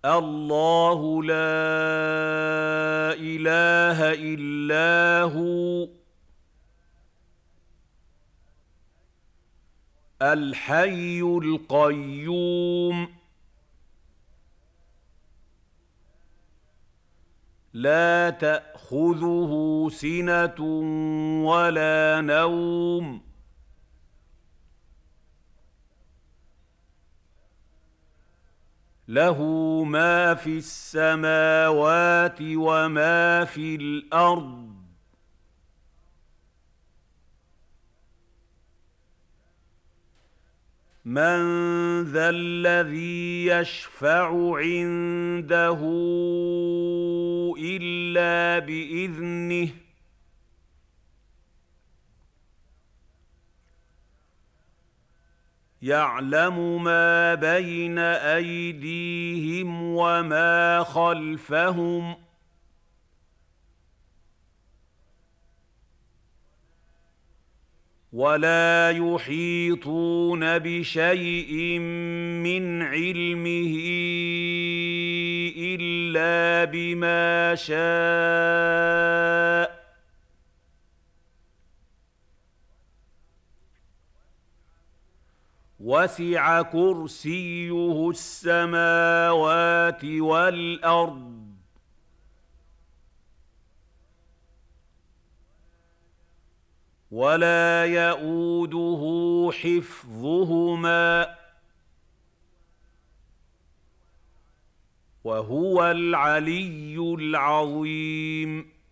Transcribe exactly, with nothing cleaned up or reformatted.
الله لا اله الا هو الحي القيوم لا تاخذه سنه ولا نوم له ما في السماوات وما في الارض من ذا الذي يشفع عنده الا باذنه يعلم ما بين ايديهم وما خلفهم ولا يحيطون بشيء من علمه الا بما شاء وسع كرسيه السماوات والارض ولا يئوده حفظهما وهو العلي العظيم